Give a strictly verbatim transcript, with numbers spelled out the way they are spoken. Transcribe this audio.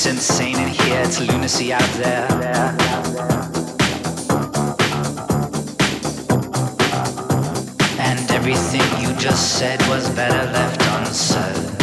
It's insane in here, it's lunacy out there. And everything you just said was better left unsaid.